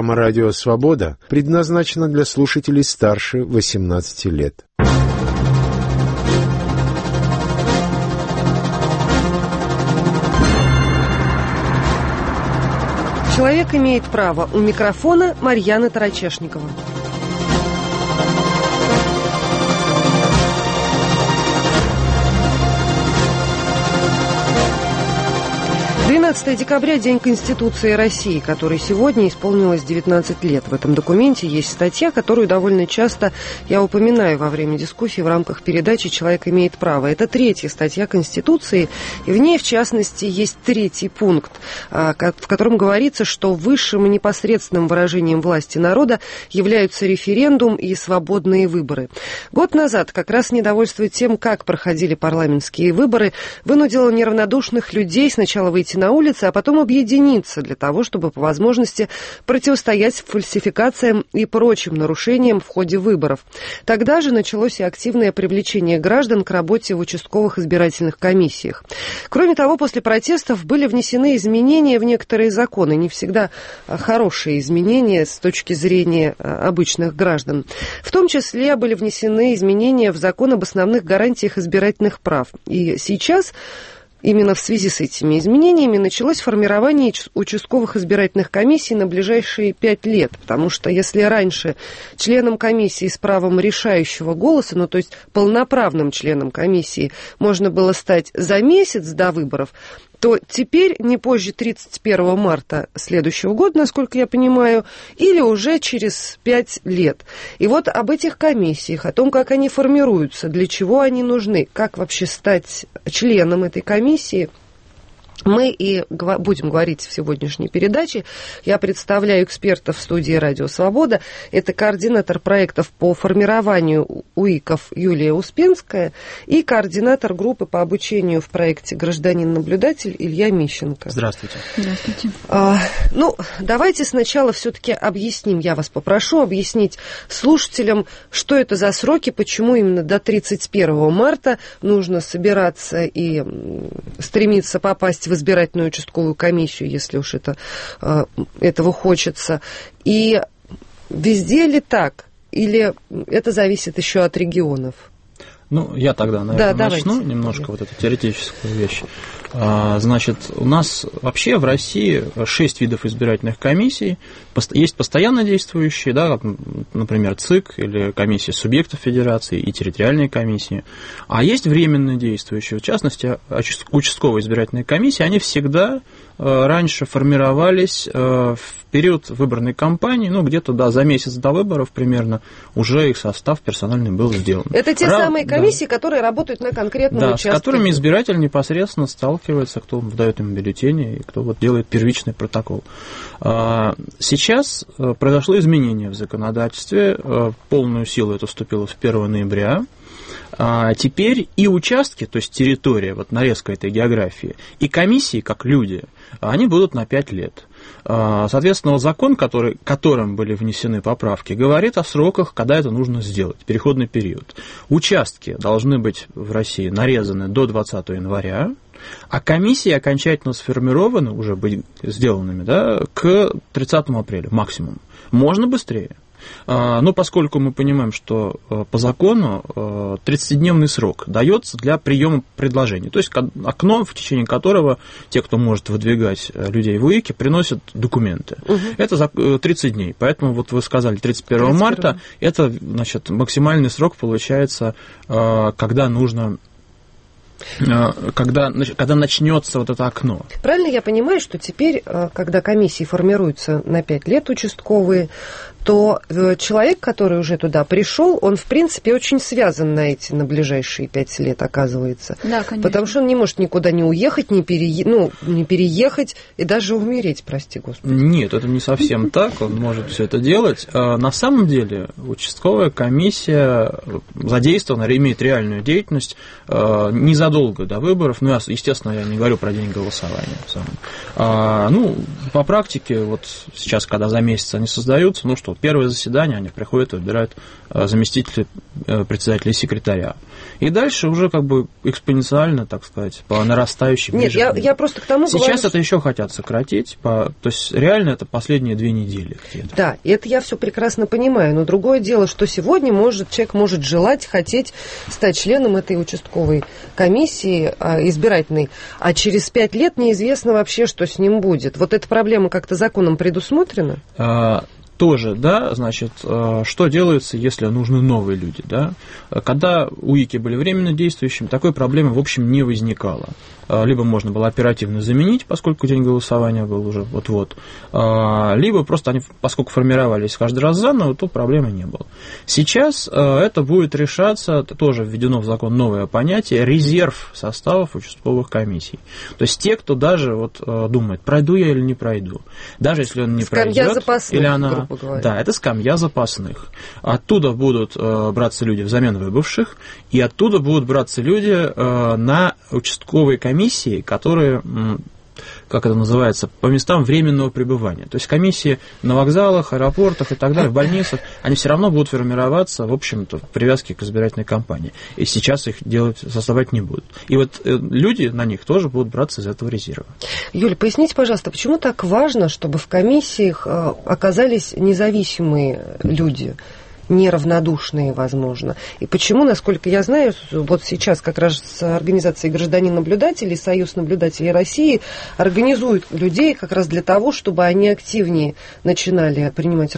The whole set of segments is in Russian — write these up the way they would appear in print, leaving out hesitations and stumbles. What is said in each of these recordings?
Программа «Радио Свобода» предназначена для слушателей старше 18 лет. Человек имеет право. У микрофона Марьяна Тарачешникова. 12 декабря – День Конституции России, который сегодня исполнилось 19 лет. В этом документе есть статья, которую довольно часто я упоминаю во время дискуссии в рамках передачи «Человек имеет право». Это 3-я статья Конституции, и в ней, в частности, есть 3-й пункт, в котором говорится, что высшим и непосредственным выражением власти народа являются референдум и свободные выборы. Год назад как раз недовольство тем, как проходили парламентские выборы, вынудило неравнодушных людей сначала выйти на улицы, а потом объединиться для того, чтобы по возможности противостоять фальсификациям и прочим нарушениям в ходе выборов. Тогда же началось и активное привлечение граждан к работе в участковых избирательных комиссиях. Кроме того, после протестов были внесены изменения в некоторые законы, не всегда хорошие изменения с точки зрения обычных граждан. В том числе были внесены изменения в закон об основных гарантиях избирательных прав. И сейчас именно в связи с этими изменениями началось формирование участковых избирательных комиссий на ближайшие 5 лет. Потому что если раньше членом комиссии с правом решающего голоса, ну то есть полноправным членом комиссии, можно было стать за месяц до выборов, то теперь не позже 31 марта следующего года, насколько я понимаю, или уже через 5 лет. И вот об этих комиссиях, о том, как они формируются, для чего они нужны, как вообще стать членом этой комиссии, мы и будем говорить в сегодняшней передаче. Я представляю экспертов в студии «Радио Свобода». Это координатор проектов по формированию УИКов Юлия Успенская и координатор группы по обучению в проекте «Гражданин-наблюдатель» Илья Мищенко. Здравствуйте. Здравствуйте. Давайте сначала все-таки объясним, я вас попрошу объяснить слушателям, что это за сроки, почему именно до 31 марта нужно собираться и стремиться попасть в избирательную участковую комиссию, если уж этого хочется. И везде ли так? Или это зависит еще от регионов? Я тогда, наверное, начну немножко вот эту теоретическую вещь. Значит, у нас вообще в России 6 видов избирательных комиссий. Есть постоянно действующие, да, например, ЦИК или комиссии субъектов федерации и территориальные комиссии. А есть временно действующие. В частности, участковые избирательные комиссии, они всегда раньше формировались в период выборной кампании, где-то за месяц до выборов примерно уже их состав персональный был сделан. Это те самые комиссии, которые работают на конкретном участке. С которыми избиратель непосредственно сталкивается, кто выдает им бюллетени и кто делает первичный протокол. Сейчас произошло изменение в законодательстве, полную силу это вступило в 1 ноября. Теперь и участки, то есть территория, нарезка этой географии, и комиссии, как люди, они будут на 5 лет. Соответственно, закон, которым были внесены поправки, говорит о сроках, когда это нужно сделать, переходный период. Участки должны быть в России нарезаны до 20 января, а комиссии окончательно сформированы, уже быть сделанными, к 30 апреля максимум. Можно быстрее. Но поскольку мы понимаем, что по закону 30-дневный срок дается для приема предложений, то есть окно, в течение которого те, кто может выдвигать людей в УИКи, приносят документы. Это 30 дней. Поэтому вы сказали 31 марта, это максимальный срок получается, когда нужно... Когда начнется это окно. Правильно я понимаю, что теперь, когда комиссии формируются на 5 лет участковые, то человек, который уже туда пришел, он, в принципе, очень связан на ближайшие 5 лет, оказывается. Да, конечно. Потому что он не может никуда не уехать, не переехать и даже умереть, прости господи. Нет, это не совсем так, он может все это делать. На самом деле участковая комиссия задействована, имеет реальную деятельность незадолго до выборов. Естественно, я не говорю про день голосования. По практике, сейчас, когда за месяц они создаются, первое заседание они приходят и выбирают заместителя председателя и секретаря. И дальше уже как бы экспоненциально, так сказать, по нарастающей. Нет, я просто к тому сейчас говорю, это еще хотят сократить, то есть реально это последние 2 недели где-то. Да, это я все прекрасно понимаю, но другое дело, что сегодня человек может желать, хотеть стать членом этой участковой комиссии избирательной, а через 5 лет неизвестно вообще, что с ним будет. Вот эта проблема как-то законом предусмотрена? Тоже, да, значит, что делается, если нужны новые люди, да? Когда УИКи были временно действующими, такой проблемы, в общем, не возникало. Либо можно было оперативно заменить, поскольку день голосования был уже вот-вот, либо просто они, поскольку формировались каждый раз заново, то проблемы не было. Сейчас это будет решаться, тоже введено в закон новое понятие, резерв составов участковых комиссий. То есть те, кто даже вот думает, пройду я или не пройду. Даже если он не пройдет, или она... Да, это скамья запасных. Оттуда будут браться люди взамен выбывших, и оттуда будут браться люди на участковые комиссии, которые, как это называется, по местам временного пребывания. То есть комиссии на вокзалах, аэропортах и так далее, в больницах, они все равно будут формироваться, в общем-то, в привязке к избирательной кампании. И сейчас их создавать не будут. И вот люди на них тоже будут браться из этого резерва. Юля, поясните, пожалуйста, почему так важно, чтобы в комиссиях оказались независимые люди? Неравнодушные, возможно. И почему, насколько я знаю, вот сейчас как раз с организацией гражданин-наблюдателей, Союз наблюдателей России организуют людей как раз для того, чтобы они активнее начинали принимать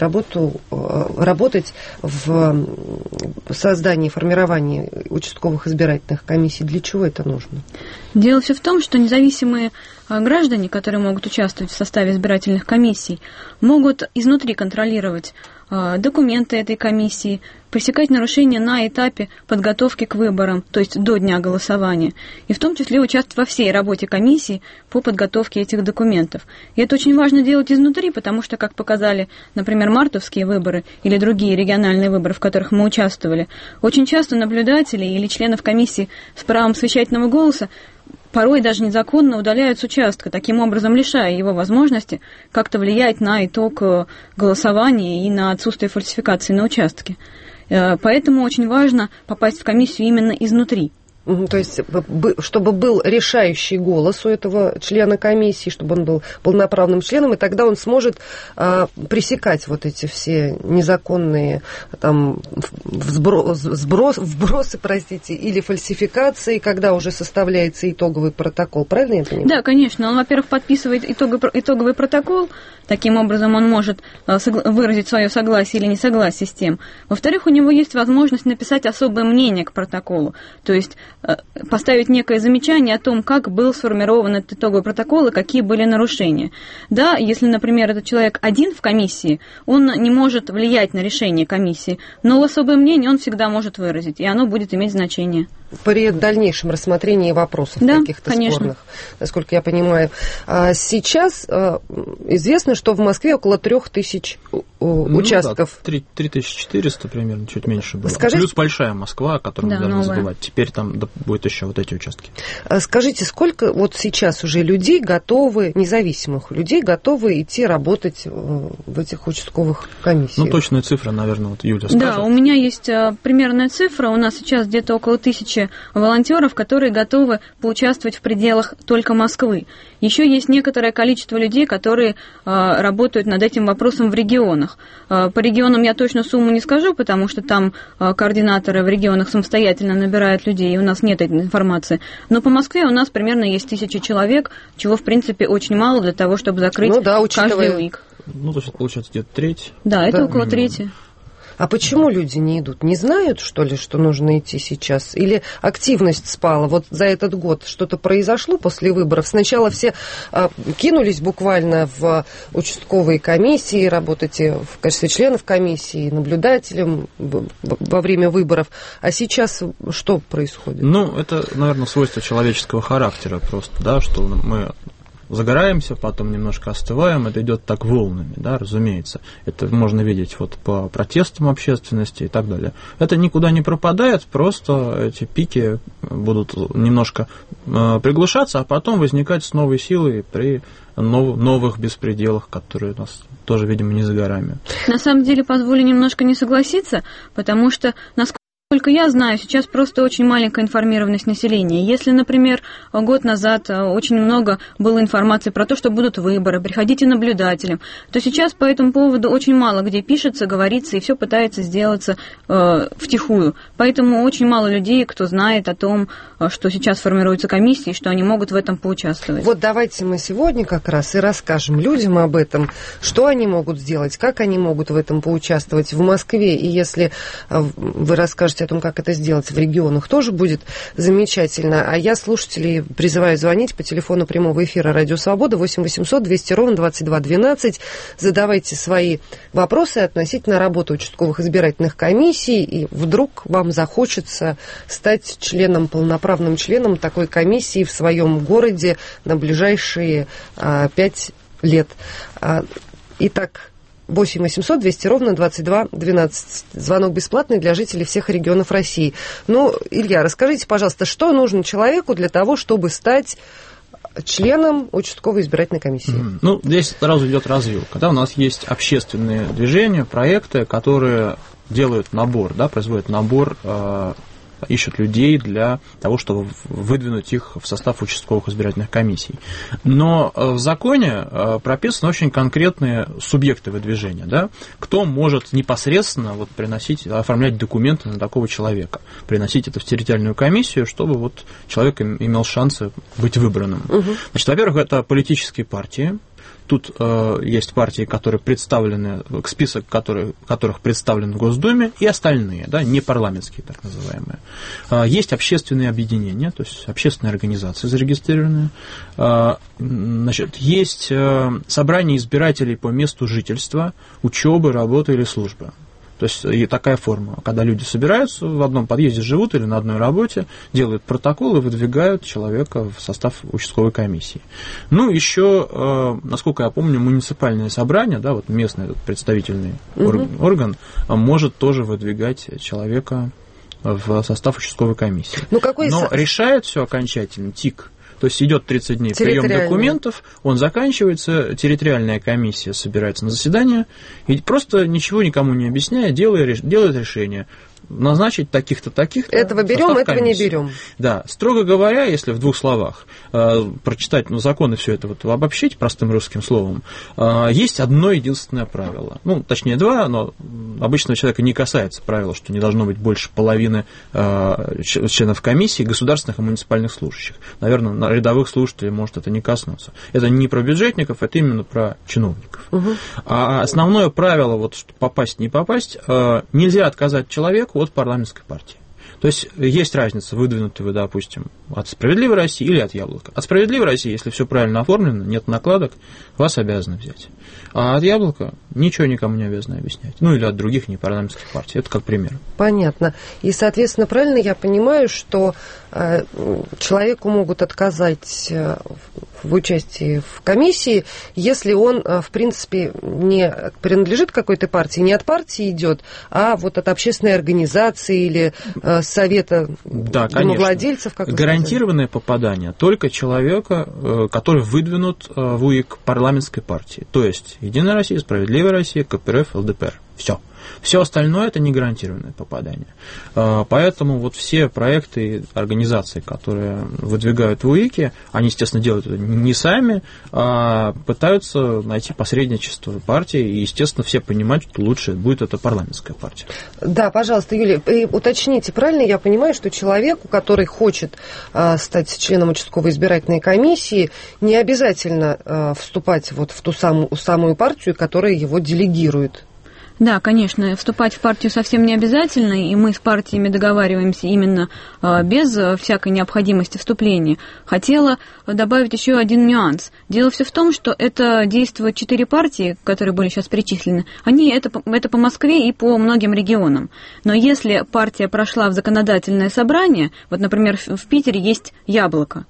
работать в создании, формировании участковых избирательных комиссий. Для чего это нужно? Дело все в том, что независимые граждане, которые могут участвовать в составе избирательных комиссий, могут изнутри контролировать документы этой комиссии, пресекать нарушения на этапе подготовки к выборам, то есть до дня голосования, и в том числе участвовать во всей работе комиссии по подготовке этих документов. И это очень важно делать изнутри, потому что, как показали, например, мартовские выборы или другие региональные выборы, в которых мы участвовали, очень часто наблюдатели или членов комиссии с правом совещательного голоса порой даже незаконно удаляют с участка, таким образом лишая его возможности как-то влиять на итог голосования и на отсутствие фальсификации на участке. Поэтому очень важно попасть в комиссию именно изнутри. То есть, чтобы был решающий голос у этого члена комиссии, чтобы он был полноправным членом, и тогда он сможет пресекать вот эти все незаконные там, вбросы, или фальсификации, когда уже составляется итоговый протокол. Правильно я понимаю? Да, конечно. Он, во-первых, подписывает итоговый протокол, таким образом он может выразить свое согласие или несогласие с тем. Во-вторых, у него есть возможность написать особое мнение к протоколу, то есть поставить некое замечание о том, как был сформирован этот итоговый протокол и какие были нарушения. Да, если, например, этот человек один в комиссии, он не может влиять на решение комиссии, но особое мнение он всегда может выразить, и оно будет иметь значение. При дальнейшем рассмотрении вопросов каких-то спорных, насколько я понимаю. Сейчас известно, что в Москве около 3000 участков. Да, 3400 примерно, чуть меньше было. Плюс большая Москва, о которой мы должны забывать. Теперь там будет еще вот эти участки. Скажите, сколько вот сейчас уже людей готовы, независимых людей, готовы идти работать в этих участковых комиссиях? Ну, точная цифра, наверное, вот Юля скажет. Да, у меня есть примерная цифра. У нас сейчас где-то около 1000 волонтеров, которые готовы поучаствовать в пределах только Москвы. Еще есть некоторое количество людей, которые работают над этим вопросом в регионах. По регионам я точно сумму не скажу, потому что там координаторы в регионах самостоятельно набирают людей, и у нас нет этой информации. Но по Москве у нас примерно есть 1000 человек, чего, в принципе, очень мало для того, чтобы закрыть каждый УИК. Ну, то есть, получается, где-то треть. Да, это около трети. А почему люди не идут? Не знают, что ли, что нужно идти сейчас? Или активность спала? Вот за этот год что-то произошло после выборов? Сначала все кинулись буквально в участковые комиссии, работать в качестве членов комиссии, наблюдателем во время выборов. А сейчас что происходит? Ну, это, наверное, свойство человеческого характера просто, да, что мы загораемся, потом немножко остываем, это идет так волнами, да, разумеется. Это можно видеть вот по протестам общественности и так далее. Это никуда не пропадает, просто эти пики будут немножко приглушаться, а потом возникать с новой силой при новых беспределах, которые у нас тоже, видимо, не за горами. На самом деле, позволю немножко не согласиться, потому что, насколько я знаю, сейчас просто очень маленькая информированность населения. Если, например, год назад очень много было информации про то, что будут выборы, приходите наблюдателем, то сейчас по этому поводу очень мало где пишется, говорится, и все пытается сделаться втихую. Поэтому очень мало людей, кто знает о том, что сейчас формируются комиссии, что они могут в этом поучаствовать. Вот давайте мы сегодня как раз и расскажем людям об этом, что они могут сделать, как они могут в этом поучаствовать в Москве. И если вы расскажете о том, как это сделать в регионах, тоже будет замечательно. А я слушателей призываю звонить по телефону прямого эфира «Радио Свобода» 8 800 200 ровно 22 12. Задавайте свои вопросы относительно работы участковых избирательных комиссий, и вдруг вам захочется стать полноправным членом такой комиссии в своем городе на ближайшие 5 лет. Итак, 8 800 200 ровно 22 12. Звонок бесплатный для жителей всех регионов России. Ну, Илья, расскажите, пожалуйста, что нужно человеку для того, чтобы стать членом участковой избирательной комиссии? Ну, здесь сразу идет развилка. Да, у нас есть общественные движения, проекты, которые делают набор, да, производят набор, ищут людей для того, чтобы выдвинуть их в состав участковых избирательных комиссий. Но в законе прописаны очень конкретные субъекты выдвижения, да? Кто может непосредственно вот оформлять документы на такого человека, приносить это в территориальную комиссию, чтобы вот человек имел шансы быть выбранным. Значит, во-первых, это политические партии. Тут есть партии, которые представлены, список которых представлен в Госдуме, и остальные, да, не парламентские, так называемые. Есть общественные объединения, то есть общественные организации зарегистрированные. Значит, есть собрание избирателей по месту жительства, учебы, работы или службы. То есть и такая форма, когда люди собираются в одном подъезде, живут или на одной работе, делают протокол и выдвигают человека в состав участковой комиссии. Ну, еще, насколько я помню, муниципальное собрание, да, вот местный представительный орган, может тоже выдвигать человека в состав участковой комиссии. Но решает все окончательно ТИК. То есть идет 30 дней прием документов, он заканчивается, территориальная комиссия собирается на заседание и просто ничего никому не объясняя, делает решение. Назначить таких-то, таких-то. Этого берем, этого не берем. Да, строго говоря, если в двух словах прочитать закон и все это вот обобщить простым русским словом, есть одно единственное правило. Ну, точнее, два, но обычного человека не касается правила, что не должно быть больше половины членов комиссии государственных и муниципальных служащих. Наверное, на рядовых служителей может это не коснуться. Это не про бюджетников, это именно про чиновников. А основное правило, вот, что попасть, не попасть, нельзя отказать человеку от парламентской партии. То есть есть разница, выдвинутый вы, допустим, от «Справедливой России» или от «Яблока». От «Справедливой России», если все правильно оформлено, нет накладок, вас обязаны взять. А от «Яблока» ничего никому не обязаны объяснять. Ну, или от других непарламентских партий. Это как пример. Понятно. И, соответственно, правильно я понимаю, что человеку могут отказать в участии в комиссии, если он, в принципе, не принадлежит какой-то партии, не от партии идет, а вот от общественной организации или совета домовладельцев. Как гарантированное попадание только человека, который выдвинут в УИК парламентской партии. То есть Единая Россия, Справедливая Россия, КПРФ, ЛДПР. Все. Все остальное – это не гарантированное попадание. Поэтому вот все проекты и организации, которые выдвигают в УИКе, они, естественно, делают это не сами, а пытаются найти посредничество партии, и, естественно, все понимают, что лучше будет это парламентская партия. Да, пожалуйста, Юлия, уточните, правильно я понимаю, что человеку, который хочет стать членом участковой избирательной комиссии, не обязательно вступать вот в ту самую партию, которая его делегирует? Да, конечно, вступать в партию совсем не обязательно, и мы с партиями договариваемся именно без всякой необходимости вступления. Хотела добавить еще один нюанс. Дело все в том, что это действуют 4 партии, которые были сейчас перечислены. Это по Москве и по многим регионам. Но если партия прошла в законодательное собрание, вот, например, в Питере есть «Яблоко»,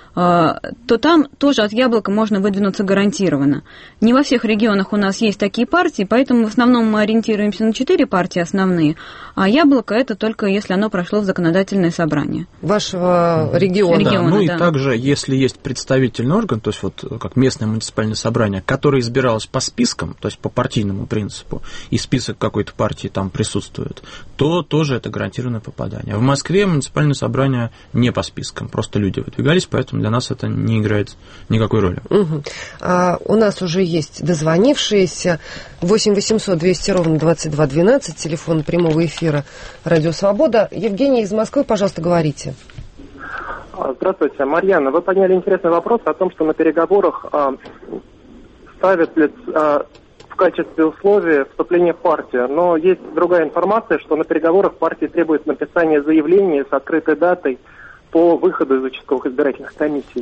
то там тоже от яблока можно выдвинуться гарантированно. Не во всех регионах у нас есть такие партии, поэтому в основном мы ориентируемся на 4 партии основные, а яблоко это только если оно прошло в законодательное собрание. Вашего региона. Да, ну да. и также, если есть представительный орган, то есть вот как местное муниципальное собрание, которое избиралось по спискам, то есть по партийному принципу, и список какой-то партии там присутствует, то тоже это гарантированное попадание. В Москве муниципальное собрание не по спискам, просто люди выдвигались, поэтому для нас это не играет никакой роли. Угу. У нас уже есть дозвонившиеся. 8 800 200 ровно 22 12, телефон прямого эфира «Радио Свобода». Евгений из Москвы, пожалуйста, говорите. Здравствуйте, Марьяна. Вы подняли интересный вопрос о том, что на переговорах ставят ли в качестве условия вступление в партию. Но есть другая информация, что на переговорах партии требует написания заявления с открытой датой по выходу из участковых избирательных комиссий.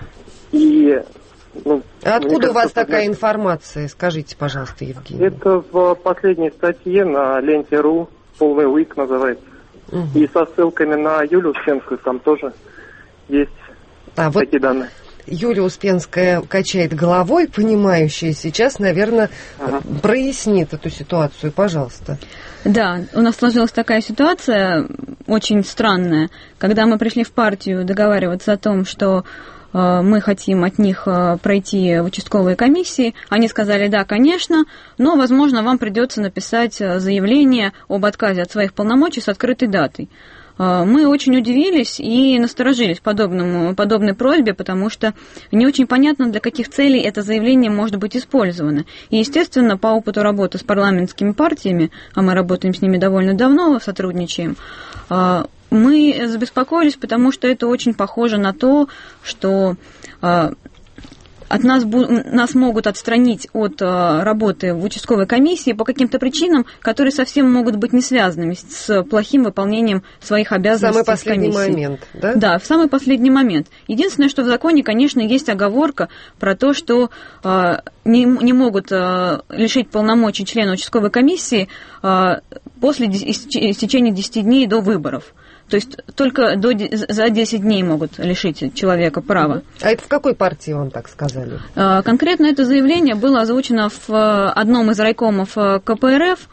И, откуда у вас такая информация? Скажите, пожалуйста, Евгений. Это в последней статье на ленте.ру, полный УИК называется. Угу. И со ссылками на Юлию Успенскую там тоже есть такие данные. Юлия Успенская качает головой, понимающая сейчас, наверное, прояснит эту ситуацию. Пожалуйста. Да, у нас сложилась такая ситуация очень странная, когда мы пришли в партию договариваться о том, что мы хотим от них пройти в участковые комиссии. Они сказали, да, конечно, но, возможно, вам придется написать заявление об отказе от своих полномочий с открытой датой. Мы очень удивились и насторожились подобной просьбе, потому что не очень понятно, для каких целей это заявление может быть использовано. И, естественно, по опыту работы с парламентскими партиями, а мы работаем с ними довольно давно, сотрудничаем, мы забеспокоились, потому что это очень похоже на то, что от нас могут отстранить от работы в участковой комиссии по каким-то причинам, которые совсем могут быть не связанными с плохим выполнением своих обязанностей в комиссии. В самый последний момент, да? Да, в самый последний момент. Единственное, что в законе, конечно, есть оговорка про то, что не могут лишить полномочий члена участковой комиссии после истечения 10 дней до выборов. То есть только за 10 дней могут лишить человека права. А это в какой партии вам так сказали? Конкретно это заявление было озвучено в одном из райкомов КПРФ.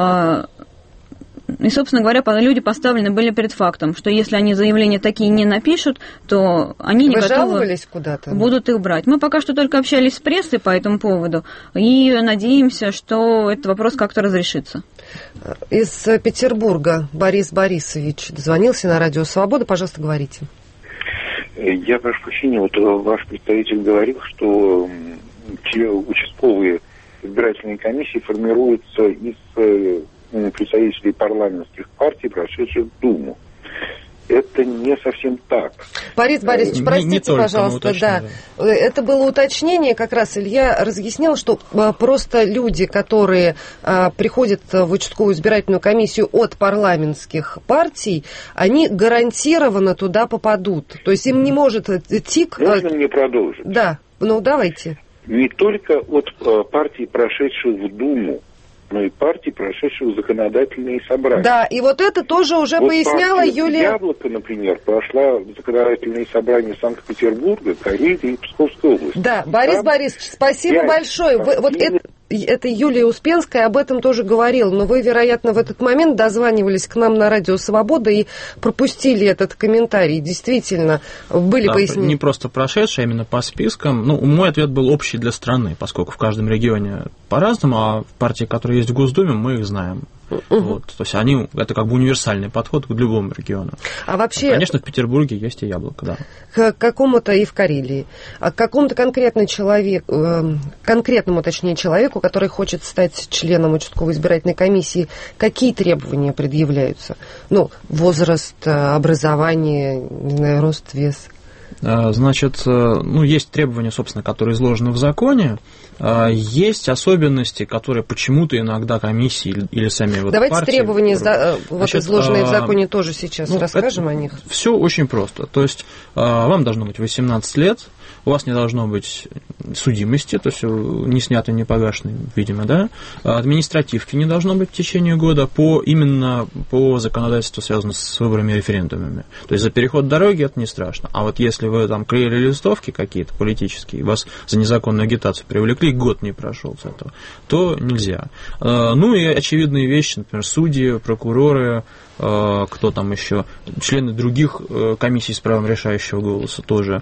И, собственно говоря, люди поставлены были перед фактом, что если они заявления такие не напишут, то они не готовы будут их брать. Мы пока что только общались с прессой по этому поводу и надеемся, что этот вопрос как-то разрешится. Из Петербурга Борис Борисович дозвонился на Радио Свобода. Пожалуйста, говорите. Я прошу прощения, вот ваш представитель говорил, что участковые избирательные комиссии формируются из представителей парламентских партий, прошедших в Думу. Это не совсем так. Борис Борисович, простите, пожалуйста, да. Это было уточнение, как раз Илья разъяснял, что просто люди, которые приходят в участковую избирательную комиссию от парламентских партий, они гарантированно туда попадут. То есть им не может ТИК... Можно мне продолжить? Да, давайте. Не только от партий, прошедших в Думу, но и партий, прошедших в законодательные собрания. Да, и вот это тоже уже поясняла Юлия... «Яблоко», например, прошла в законодательные собрания Санкт-Петербурга, Карелии и Псковской области. Да, Борис Борисович, спасибо большое. Это Юлия Успенская об этом тоже говорила, но вы, вероятно, в этот момент дозванивались к нам на Радио Свобода и пропустили этот комментарий. Действительно, были пояснения. Не просто прошедшие, а именно по спискам. Мой ответ был общий для страны, поскольку в каждом регионе по-разному, а в партии, которые есть в Госдуме, мы их знаем. Вот, то есть это как бы универсальный подход к любому региону. А вообще, конечно, в Петербурге есть и яблоко, да. К какому-то и в Карелии. А к какому-то конкретному человеку, который хочет стать членом участковой избирательной комиссии, какие требования предъявляются? Возраст, образование, не знаю, рост, вес. Значит, есть требования, собственно, которые изложены в законе, есть особенности, которые почему-то иногда комиссии или сами партии... Давайте требования, изложенные в законе, тоже сейчас расскажем о них. Все очень просто. То есть вам должно быть 18 лет, у вас не должно быть судимости, то есть не сняты, не погашены, видимо, да, административки не должно быть в течение года именно по законодательству, связанному с выборами и референдумами. То есть за переход дороги это не страшно. А вот если вы там клеили листовки какие-то политические, вас за незаконную агитацию привлекли, год не прошел с этого, то нельзя. Ну и очевидные вещи, например, судьи, прокуроры, кто там еще, члены других комиссий с правом решающего голоса тоже,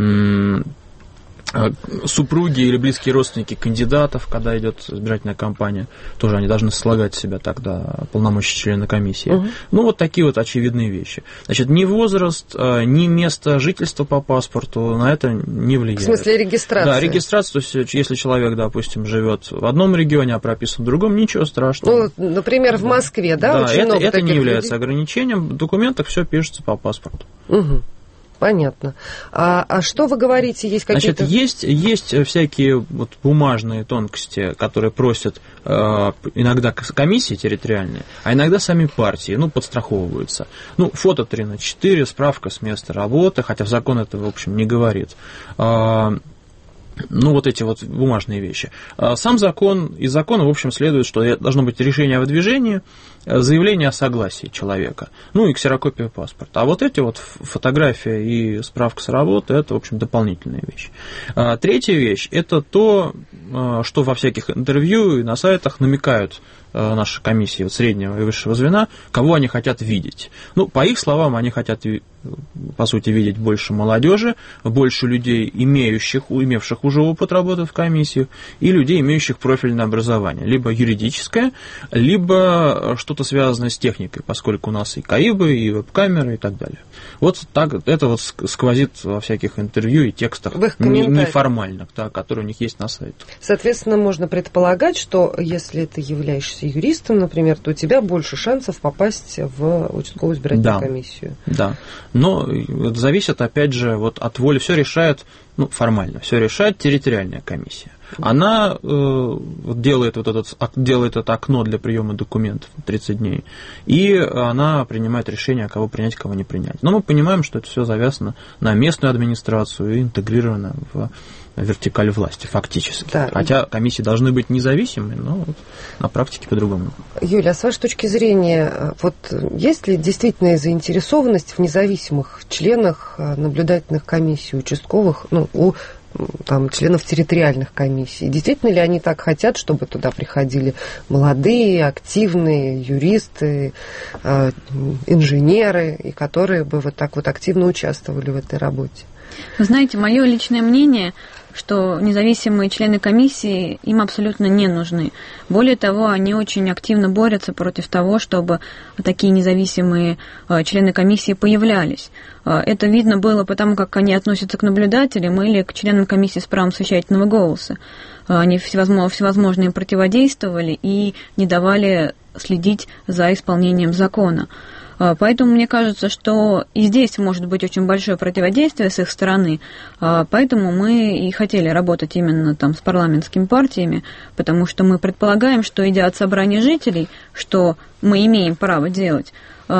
супруги или близкие родственники кандидатов, когда идет избирательная кампания, тоже они должны слагать в себя тогда полномочия члена комиссии. Ну, вот такие вот очевидные вещи. Значит, ни возраст, ни место жительства по паспорту на это не влияет. В смысле регистрация? Да, регистрация, то есть если человек, допустим, живет в одном регионе, а прописан в другом, ничего страшного. Ну, например, в Москве, да? Да, очень много это не является людей. ограничением. В документах все пишется по паспорту. Угу. Понятно. А что вы говорите, есть какие-то... Значит, есть всякие вот бумажные тонкости, которые просят иногда комиссии территориальные, а иногда сами партии, подстраховываются. Фото 3×4, справка с места работы, хотя закон это, в общем, не говорит. Вот эти вот бумажные вещи. Сам закон, из закона, в общем, следует, что должно быть решение о выдвижении, заявление о согласии человека, и ксерокопия паспорта. А вот эти вот фотография и справка с работы, это, в общем, дополнительная вещь. Третья вещь, это то, что во всяких интервью и на сайтах намекают наши комиссии среднего и высшего звена, кого они хотят видеть. По их словам, они хотят, по сути, видеть больше молодежи, больше людей, имевших уже опыт работы в комиссиях, и людей, имеющих профильное образование, либо юридическое, либо что-то связанное с техникой, поскольку у нас и КАИБы, и веб-камеры, и так далее. Вот так это вот сквозит во всяких интервью и текстах неформальных, которые у них есть на сайте. Соответственно, можно предполагать, что если ты являешься юристом, например, то у тебя больше шансов попасть в участковую избирательную комиссию. Да, но это зависит, опять же, от воли. Все решает, формально, все решает территориальная комиссия. Она делает это окно для приема документов 30 дней, и она принимает решение, кого принять, кого не принять. Но мы понимаем, что это все завязано на местную администрацию и интегрировано в вертикаль власти, фактически. Да. Хотя комиссии должны быть независимыми, но на практике по-другому. Юля, а с вашей точки зрения, есть ли действительно заинтересованность в независимых членах наблюдательных комиссий, участковых, у членов территориальных комиссий? Действительно ли они так хотят, чтобы туда приходили молодые, активные юристы, инженеры, и которые бы вот так вот активно участвовали в этой работе? Вы знаете, мое личное мнение, что независимые члены комиссии им абсолютно не нужны. Более того, они очень активно борются против того, чтобы такие независимые члены комиссии появлялись. Это видно было потому, как они относятся к наблюдателям или к членам комиссии с правом совещательного голоса. Они всевозможно им противодействовали и не давали следить за исполнением закона. Поэтому мне кажется, что и здесь может быть очень большое противодействие с их стороны. Поэтому мы и хотели работать именно с парламентскими партиями, потому что мы предполагаем, что идя от собрания жителей, что мы имеем право делать,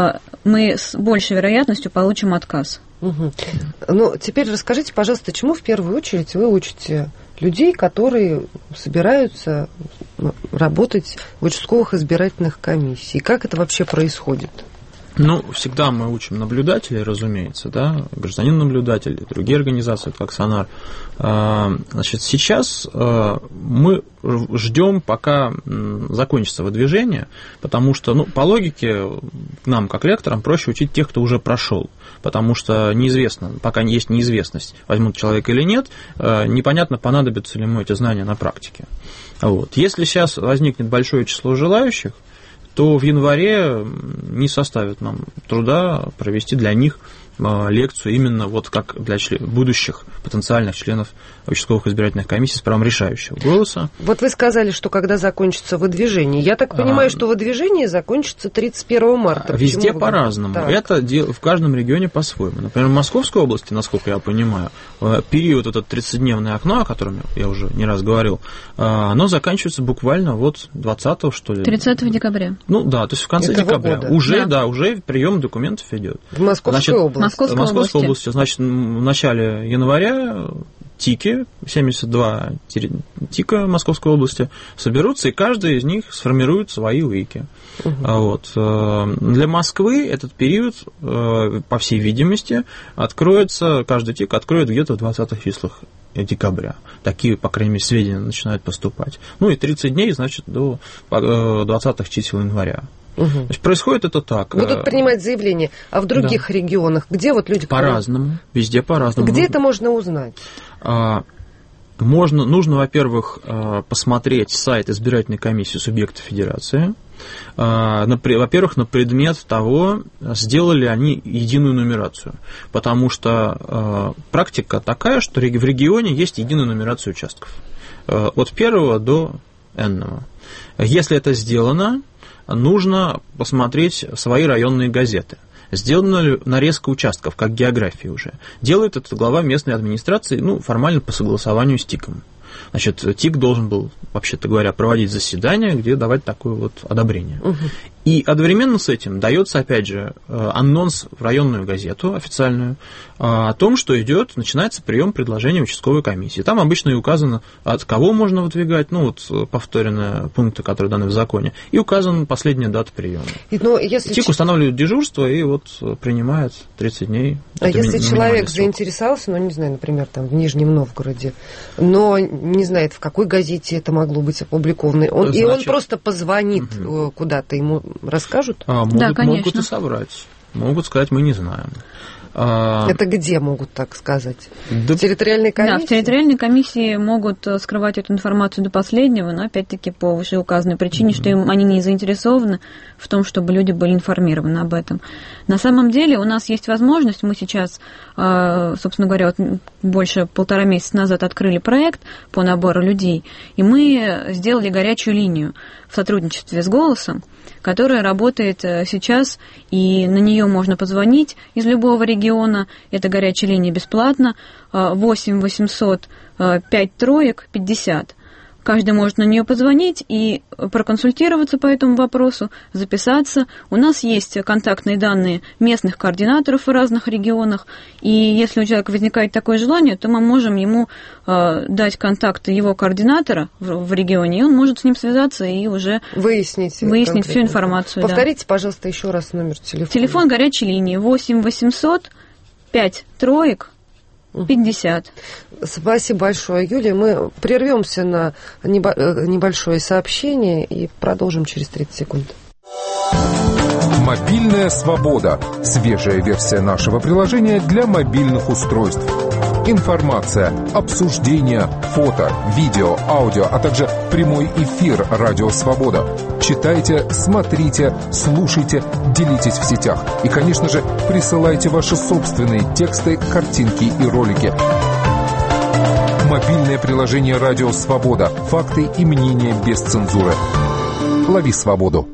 мы с большей вероятностью получим отказ. Угу. Теперь расскажите, пожалуйста, чему в первую очередь вы учите людей, которые собираются работать в участковых избирательных комиссиях? Как это вообще происходит? Всегда мы учим наблюдателей, разумеется, да, гражданин-наблюдатель, другие организации, как СОНАР. Значит, сейчас мы ждем, пока закончится выдвижение, потому что, по логике, нам, как лекторам, проще учить тех, кто уже прошел, потому что неизвестно, пока есть неизвестность, возьмут человека или нет, непонятно, понадобятся ли ему эти знания на практике. Если сейчас возникнет большое число желающих, то в январе не составит нам труда провести для них лекцию именно как для будущих потенциальных членов участковых избирательных комиссий с правом решающего голоса. Вы сказали, что когда закончится выдвижение. Я так понимаю, что выдвижение закончится 31 марта. Везде по-разному. Это в каждом регионе по-своему. Например, в Московской области, насколько я понимаю, период, это 30-дневное окно, о котором я уже не раз говорил, оно заканчивается буквально 20-го, что ли. 30 декабря. То есть в конце декабря. Уже прием документов идет. В Московской области. Московской области. Значит, в начале января ТИКи, 72 ТИКа Московской области, соберутся, и каждый из них сформирует свои УИКи. Вот. Для Москвы этот период, по всей видимости, каждый ТИК откроет где-то в 20-х числах декабря. Такие, по крайней мере, сведения начинают поступать. Ну и 30 дней, значит, до 20-х чисел января. Значит, происходит это так. Будут принимать заявления. А в других регионах, где вот люди... По-разному, везде по-разному. Где это можно узнать? Нужно, во-первых, посмотреть сайт избирательной комиссии субъекта федерации. Во-первых, на предмет того, сделали они единую нумерацию. Потому что практика такая, что в регионе есть единая нумерация участков. От 1 до n. Если это сделано, нужно посмотреть свои районные газеты. Сделана ли нарезка участков, как география уже. Делает это глава местной администрации, формально по согласованию с ТИКом. Значит, ТИК должен был, вообще-то говоря, проводить заседание, где давать такое вот одобрение. И одновременно с этим дается, опять же, анонс в районную газету официальную о том, что начинается прием предложений участковой комиссии. Там обычно и указано, от кого можно выдвигать, повторенные пункты, которые даны в законе, и указана последняя дата приема. ТИК устанавливает дежурство и принимает 30 дней. А если человек заинтересовался, не знаю, например, там в Нижнем Новгороде, но не знает, в какой газете это могло быть опубликовано, он просто позвонит куда-то, ему расскажут? Могут и соврать. Могут сказать, мы не знаем. Это где могут так сказать? В территориальной комиссии? Да, в территориальной комиссии могут скрывать эту информацию до последнего, но опять-таки по вышеуказанной причине, что они не заинтересованы в том, чтобы люди были информированы об этом. На самом деле у нас есть возможность, мы сейчас, собственно говоря, больше 1,5 месяца назад открыли проект по набору людей, и мы сделали горячую линию в сотрудничестве с «Голосом», которая работает сейчас, и на нее можно позвонить из любого региона. Это горячая линия бесплатно. 8 800 5 троек 50. Каждый может на нее позвонить и проконсультироваться по этому вопросу, записаться. У нас есть контактные данные местных координаторов в разных регионах, и если у человека возникает такое желание, то мы можем ему дать контакты его координатора в регионе, и он может с ним связаться и уже выяснить всю информацию. Повторите, пожалуйста, еще раз номер телефона. Телефон горячей линии 8 800 5 троек 50. Спасибо большое, Юлия. Мы прервемся на небольшое сообщение и продолжим через 30 секунд. Мобильная свобода. Свежая версия нашего приложения для мобильных устройств. Информация, обсуждения, фото, видео, аудио, а также прямой эфир «Радио Свобода». Читайте, смотрите, слушайте, делитесь в сетях. И, конечно же, присылайте ваши собственные тексты, картинки и ролики. Мобильное приложение «Радио Свобода». Факты и мнения без цензуры. Лови свободу.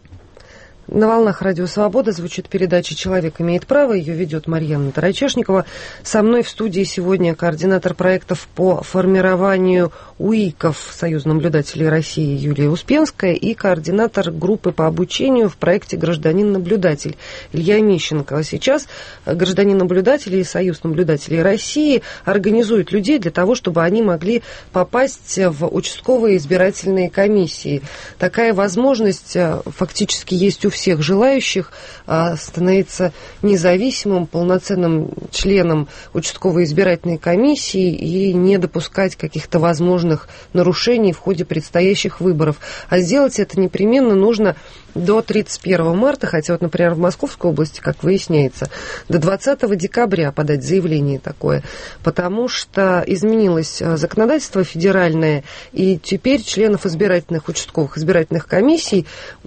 На волнах Радио Свобода звучит передача «Человек имеет право». Ее ведет Марьяна Тарачешникова. Со мной в студии сегодня координатор проектов по формированию УИКов Союз наблюдателей России Юлия Успенская и координатор группы по обучению в проекте «Гражданин-наблюдатель» Илья Мищенко. Сейчас гражданин-наблюдатель и Союз наблюдателей России организуют людей для того, чтобы они могли попасть в участковые избирательные комиссии. Такая возможность фактически есть у всех желающих становиться независимым, полноценным членом участковой избирательной комиссии и не допускать каких-то возможных нарушений в ходе предстоящих выборов. А сделать это непременно нужно до 31 марта, хотя вот, например, в Московской области, как выясняется, до 20 декабря подать заявление такое, потому что изменилось законодательство федеральное, и теперь членов участковых избирательных комиссий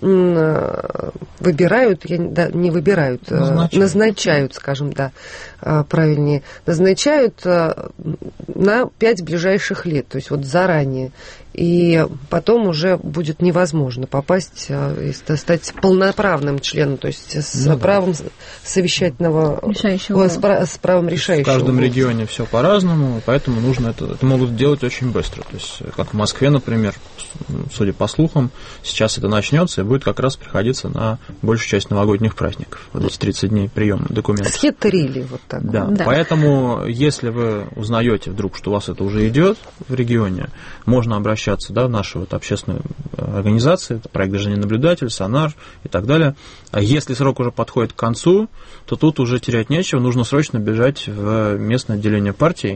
назначают, скажем, правильнее, назначают на 5 ближайших лет, то есть вот заранее. и потом уже будет невозможно попасть и стать полноправным членом, то есть с правом совещательного, с правом решающего. В каждом регионе все по-разному, поэтому нужно это могут делать очень быстро. То есть, как в Москве, например, судя по слухам, сейчас это начнется и будет как раз приходиться на большую часть новогодних праздников. Вот эти 30 дней приема документов. Схитрили вот так. Да. Поэтому, если вы узнаете вдруг, что у вас это уже идет в регионе, можно обращаться в наши общественные организации, это проект «Гражданин наблюдатель», СОНАР и так далее. А если срок уже подходит к концу, то тут уже терять нечего, нужно срочно бежать в местное отделение партии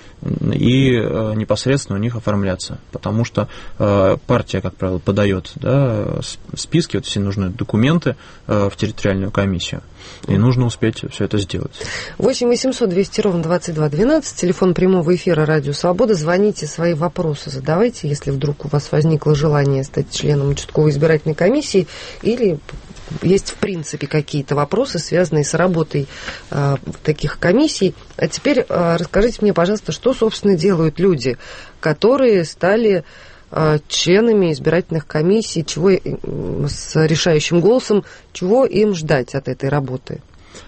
и непосредственно у них оформляться, потому что партия, как правило, подает списки, все нужные документы в территориальную комиссию, и нужно успеть все это сделать. 8 800 200 ровно 22 12, телефон прямого эфира «Радио Свобода». Звоните, свои вопросы задавайте, если вдруг у вас возникло желание стать членом участковой избирательной комиссии или есть, в принципе, какие-то вопросы, связанные с работой таких комиссий. А теперь расскажите мне, пожалуйста, что, собственно, делают люди, которые стали членами избирательных комиссий, чего с решающим голосом, чего им ждать от этой работы?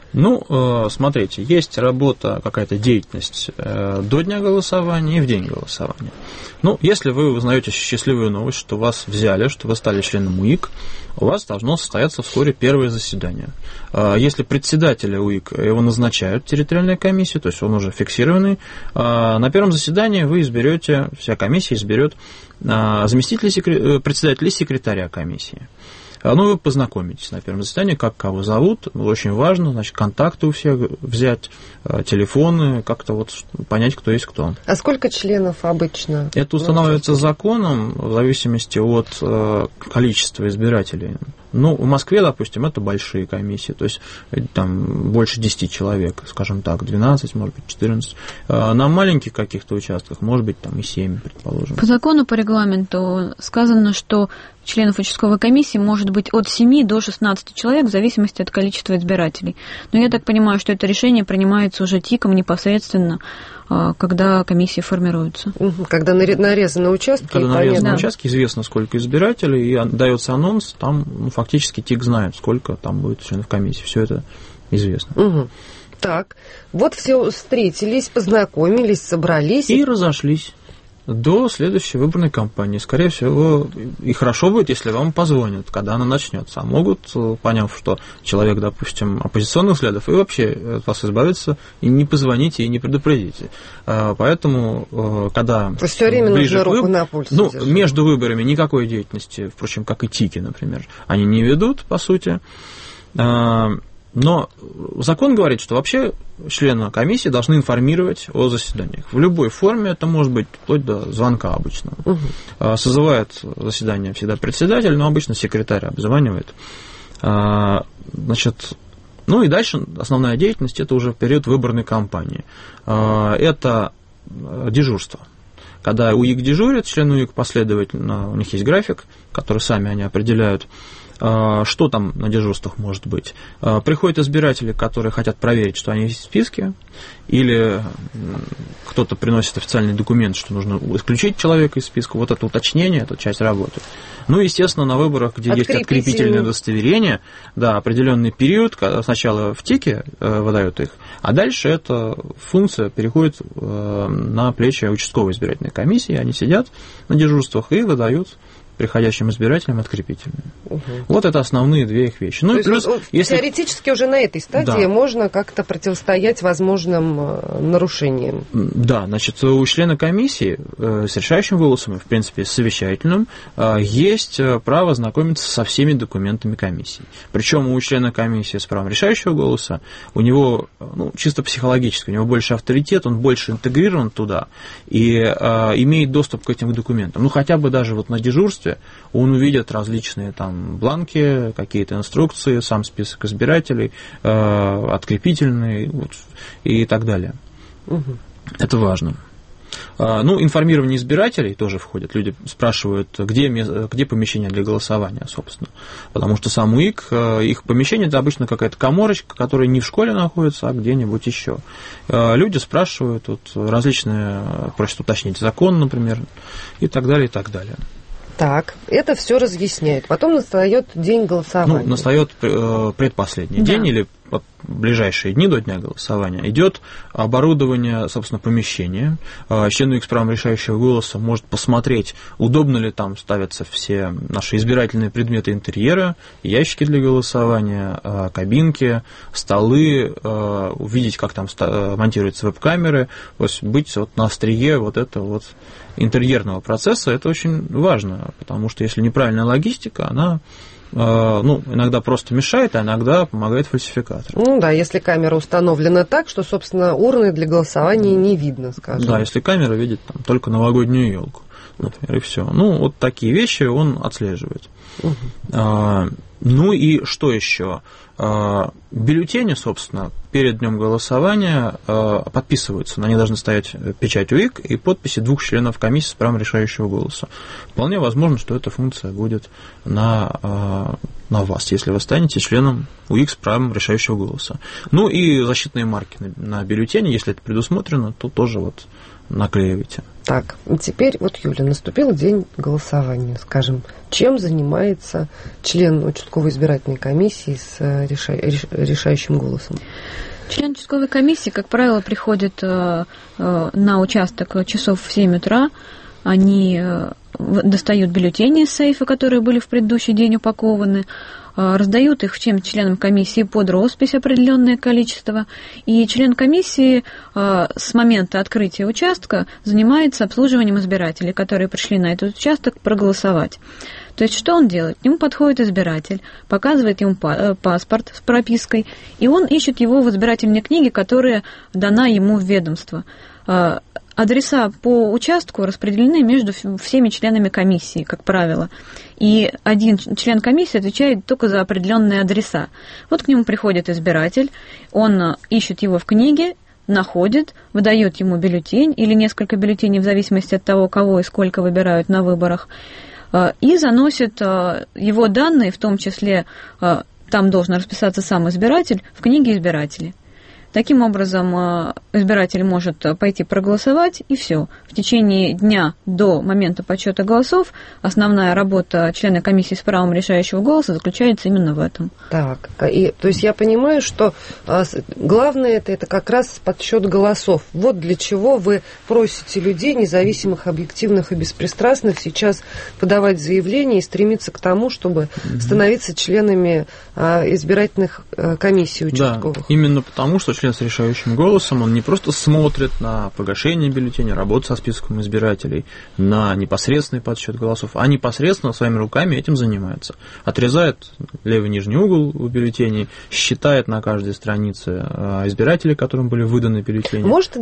Смотрите, есть работа, какая-то деятельность до дня голосования и в день голосования. Если вы узнаете счастливую новость, что вас взяли, что вы стали членом УИК, у вас должно состояться вскоре первое заседание. Если председателя УИК его назначают в территориальную комиссию, то есть он уже фиксированный, на первом заседании вы изберете, вся комиссия изберет заместителя председателя и секретаря комиссии. Вы познакомитесь на первом заседании, как кого зовут, очень важно, контакты у всех взять, телефоны, как-то понять, кто есть кто. А сколько членов обычно? Это устанавливается законом в зависимости от количества избирателей. В Москве, допустим, это большие комиссии, то есть там больше 10 человек, скажем так, 12, может быть, 14. На маленьких каких-то участках, может быть, там и 7, предположим. По закону, по регламенту сказано, что членов участковой комиссии может быть от 7 до 16 человек в зависимости от количества избирателей. Но я так понимаю, что это решение принимается уже ТИКом непосредственно, когда комиссии формируются. Когда нарезаны участки. Когда нарезаны участки, известно, сколько избирателей, и дается анонс, там фактически ТИК знает, сколько там будет членов комиссии. Все это известно. Так, вот все встретились, познакомились, собрались. И разошлись до следующей выборной кампании. Скорее всего, и хорошо будет, если вам позвонят, когда она начнется. А могут, поняв, что человек, допустим, оппозиционных взглядов, и вообще от вас избавиться, и не позвоните, и не предупредите. Поэтому, когда все время нужно руку на пульс держать. Между выборами никакой деятельности, впрочем, как и ТИКи, например, они не ведут, по сути. Но закон говорит, что вообще члены комиссии должны информировать о заседаниях. В любой форме это может быть вплоть до звонка обычного. Созывает заседание всегда председатель, но обычно секретарь обзванивает. И дальше основная деятельность это уже в период выборной кампании. Это дежурство. Когда УИК дежурит, члены УИК последовательно, у них есть график, который сами они определяют. Что там на дежурствах может быть? Приходят избиратели, которые хотят проверить, что они есть в списке, или кто-то приносит официальный документ, что нужно исключить человека из списка. Вот это уточнение, это часть работы. Естественно, на выборах, где есть открепительное удостоверение, определенный период, сначала в ТИКе выдают их, а дальше эта функция переходит на плечи участковой избирательной комиссии, они сидят на дежурствах и выдают приходящим избирателям открепительные. Вот это основные две их вещи. То плюс, если теоретически уже на этой стадии можно как-то противостоять возможным нарушениям. Да, у члена комиссии с решающим голосом, в принципе, с совещательным, есть право знакомиться со всеми документами комиссии. Причем у члена комиссии с правом решающего голоса, у него чисто психологически, у него больше авторитет, он больше интегрирован туда и имеет доступ к этим документам. Хотя бы даже на дежурстве он увидит различные там бланки, какие-то инструкции, сам список избирателей, открепительные и так далее. Это важно. Информирование избирателей тоже входит. Люди спрашивают, где помещение для голосования, собственно. Потому что сам УИК, их помещение – это обычно какая-то каморочка, которая не в школе находится, а где-нибудь еще. Люди спрашивают различные, просят уточнить закон, например, и так далее, и так далее. Так, это все разъясняет. Потом настает день голосования. Настает предпоследний день или ближайшие дни до дня голосования. Идет оборудование, собственно, помещения. Член УИК с правом решающего голоса может посмотреть, удобно ли там ставятся все наши избирательные предметы интерьера, ящики для голосования, кабинки, столы, увидеть, как там монтируются веб-камеры, то есть быть на острие этого интерьерного процесса. Это очень важно, потому что если неправильная логистика, она иногда просто мешает, а иногда помогает фальсификатору. Если камера установлена так, что, собственно, урны для голосования не видно, скажем. Да, если камера видит только новогоднюю елку, например, и все. Такие вещи он отслеживает. И что еще? Бюллетени, собственно, перед днем голосования подписываются. На них должны стоять печать УИК и подписи 2 членов комиссии с правом решающего голоса. Вполне возможно, что эта функция будет на вас, если вы станете членом УИК с правом решающего голоса. И защитные марки на бюллетене, если это предусмотрено, то тоже наклеивайте. Так, теперь, Юля, наступил день голосования, скажем. Чем занимается член участковой избирательной комиссии с решающим голосом? Член участковой комиссии, как правило, приходит на участок часов в 7 утра. Они достают бюллетени из сейфа, которые были в предыдущий день упакованы, раздают их всем членам комиссии под роспись определенное количество, и член комиссии с момента открытия участка занимается обслуживанием избирателей, которые пришли на этот участок проголосовать. То есть что он делает? К нему подходит избиратель, показывает ему паспорт с пропиской, и он ищет его в избирательной книге, которая дана ему в ведомство. Адреса по участку распределены между всеми членами комиссии, как правило. И один член комиссии отвечает только за определенные адреса. К нему приходит избиратель, он ищет его в книге, находит, выдает ему бюллетень или несколько бюллетеней в зависимости от того, кого и сколько выбирают на выборах, и заносит его данные, в том числе там должен расписаться сам избиратель, в книге избирателей. Таким образом, избиратель может пойти проголосовать, и все. В течение дня до момента подсчета голосов основная работа члена комиссии с правом решающего голоса заключается именно в этом. Так, то есть я понимаю, что главное это как раз подсчет голосов. Вот для чего вы просите людей, независимых, объективных и беспристрастных, сейчас подавать заявления и стремиться к тому, чтобы становиться членами избирательных комиссий участковых. Да, именно потому, что член с решающим голосом, он не просто смотрит на погашение бюллетеней, работу со списком избирателей, на непосредственный подсчет голосов, а непосредственно своими руками этим занимается. Отрезает левый нижний угол у бюллетеней, считает на каждой странице избирателей, которым были выданы бюллетени. Может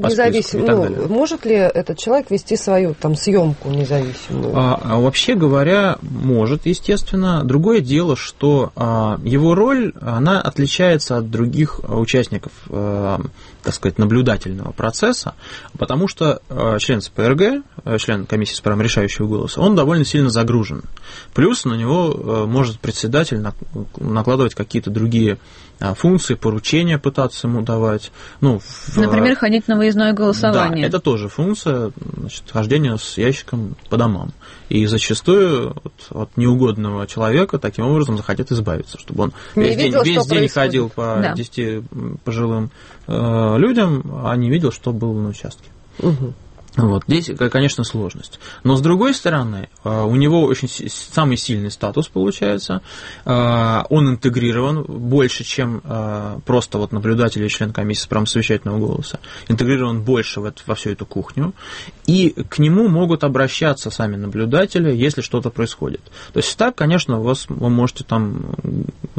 ли этот человек вести свою съемку независимую? Вообще говоря, может, естественно. Другое дело, что его роль, она отличается от других участников, так сказать, наблюдательного процесса, потому что член СПРГ, член комиссии с правом решающего голоса, он довольно сильно загружен. Плюс на него может председатель накладывать какие-то другие функции, поручения пытаться ему давать. Например, ходить на выездное голосование. Да, это тоже функция, хождения с ящиком по домам. И зачастую от неугодного человека таким образом захотят избавиться, чтобы он весь день ходил по 10 пожилым людям, а не видел, что было на участке. Угу. Здесь, конечно, сложность. Но, с другой стороны, у него очень самый сильный статус получается. Он интегрирован больше, чем просто наблюдатель и член комиссии с правом совещательного голоса. Интегрирован больше во всю эту кухню. И к нему могут обращаться сами наблюдатели, если что-то происходит. То есть так, конечно, вы можете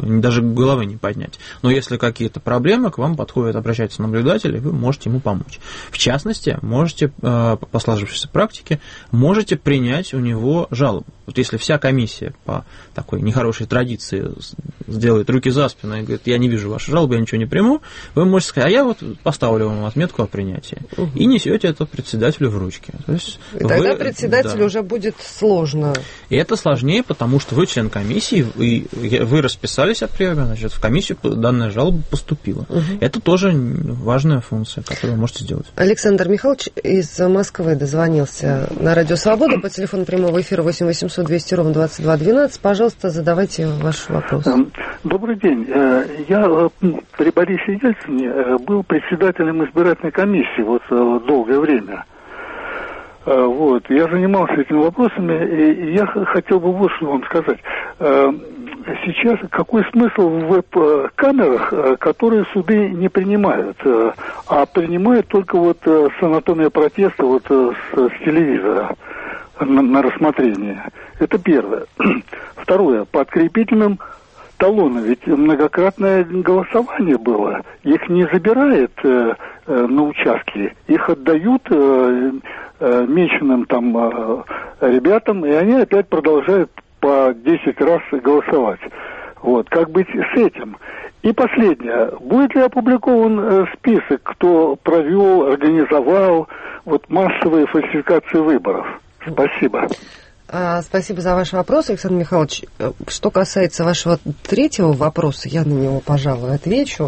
даже головы не поднять. Но если какие-то проблемы, к вам подходит, обращается наблюдатель, и вы можете ему помочь. В частности, можете, по сложившейся практике, можете принять у него жалобу. Вот если вся комиссия по такой нехорошей традиции сделает руки за спину и говорит, я не вижу вашу жалобу, я ничего не приму, вы можете сказать, а я вот поставлю вам отметку о принятии. И несете это председателю в ручки. То есть и тогда председателю уже будет сложно. И это сложнее, потому что вы член комиссии, и вы расписались о приеме, значит, в комиссию данная жалоба поступила. Это тоже важная функция, которую вы можете сделать. Александр Михайлович из Москвы дозвонился на Радио Свобода по телефону прямого эфира 8 800 200 ровно 22 12. Пожалуйста, задавайте ваш вопрос. Добрый день. Я при Борисе Ельцине был председателем избирательной комиссии вот долгое время. Вот. Я занимался этими вопросами, и я хотел бы вот что вам сказать. Сейчас какой смысл в веб-камерах, которые суды не принимают, а принимают только вот с анатомия протеста вот с телевизора на рассмотрение? Это первое. Второе. По открепительным талонам, ведь многократное голосование было. Их не забирает на участке, их отдают меченым там ребятам, и они опять продолжают по 10 раз голосовать. Вот, как быть с этим? И последнее. Будет ли опубликован список, кто провел, организовал вот массовые фальсификации выборов? Спасибо. Спасибо за ваш вопрос, Александр Михайлович. Что касается вашего третьего вопроса, я на него, пожалуй, отвечу.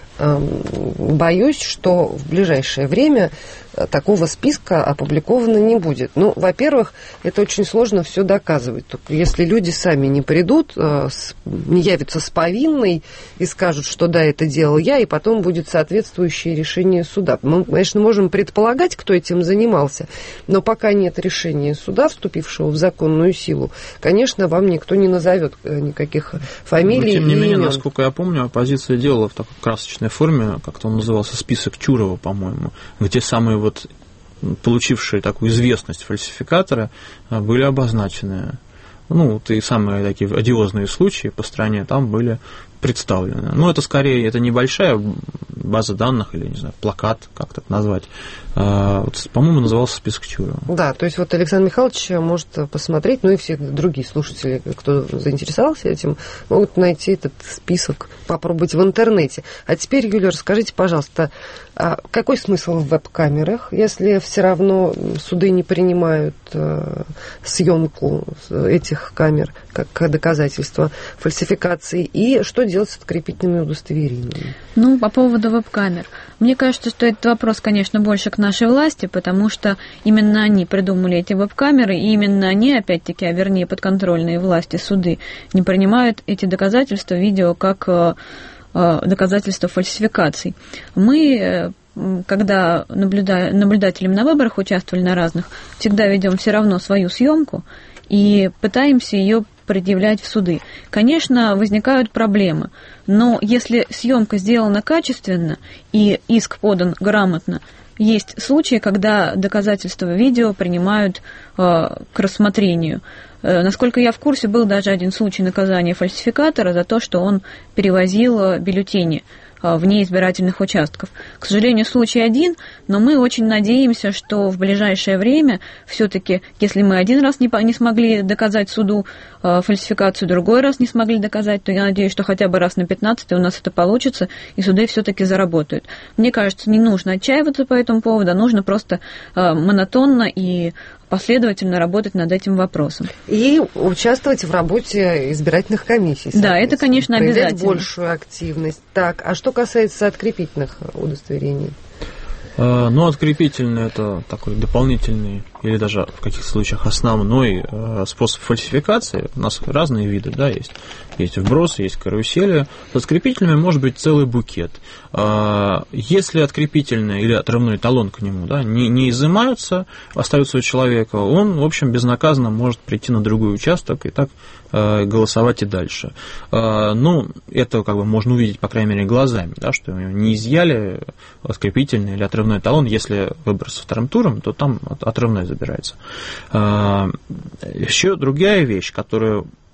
Боюсь, что в ближайшее время такого списка опубликовано не будет. Ну, во-первых, это очень сложно все доказывать. Только если люди сами не придут, не явятся с повинной и скажут, что да, это делал я, и потом будет соответствующее решение суда. Мы, конечно, можем предполагать, кто этим занимался, но пока нет решения суда, вступившего в законную силу, конечно, вам никто не назовет никаких фамилий. Но, тем не менее, имен. насколько я помню, оппозиция делала в такой красочной форме, как-то он назывался, список Чурова, по-моему, где самые вот получившие такую известность фальсификаторы были обозначены. Ну, вот и самые такие одиозные случаи по стране там были представлены. Ну, это скорее, это небольшая база данных или, не знаю, плакат, как так назвать. Вот, по-моему, назывался список Чурова. Да, то есть вот Александр Михайлович может посмотреть, ну и все другие слушатели, кто заинтересовался этим, могут найти этот список, попробовать в интернете. А теперь, Юлия, расскажите, пожалуйста, какой смысл в веб-камерах, если все равно суды не принимают съемку этих камер как доказательство фальсификации, и что делать с открепительными удостоверениями? Ну, по поводу веб-камер. Мне кажется, что этот вопрос, конечно, больше к нашей власти, потому что именно они придумали эти веб-камеры, и именно они, опять-таки, а вернее подконтрольные власти, суды, не принимают эти доказательства видео как доказательства фальсификаций. Мы, когда наблюдателями на выборах участвовали на разных, всегда ведем все равно свою съемку и пытаемся ее предъявлять в суды. Конечно, возникают проблемы, но если съемка сделана качественно и иск подан грамотно, есть случаи, когда доказательства видео принимают к рассмотрению. Насколько я в курсе, был даже один случай наказания фальсификатора за то, что он перевозил бюллетени вне избирательных участков. К сожалению, случай один, но мы очень надеемся, что в ближайшее время все-таки, если мы один раз не смогли доказать суду фальсификацию, другой раз не смогли доказать, то я надеюсь, что хотя бы раз на 15-й у нас это получится, и суды все-таки заработают. Мне кажется, не нужно отчаиваться по этому поводу, а нужно просто монотонно и последовательно работать над этим вопросом. И участвовать в работе избирательных комиссий. Да, это, конечно, обязательно. Проявлять большую активность. Так, а что касается открепительных удостоверений? Ну, открепительный – это такой дополнительный или даже в каких-то случаях основной способ фальсификации. У нас разные виды, да, есть. Есть вбросы, есть карусели. С открепительными может быть целый букет. Если открепительный или отрывной талон к нему, да, не изымаются, остаются у человека, он, в общем, безнаказанно может прийти на другой участок и так голосовать и дальше. Ну, это как бы можно увидеть, по крайней мере, глазами, да, что не изъяли открепительный или отрывной талон. Если выбор со вторым туром, то там отрывной забирается. Еще другая вещь, которую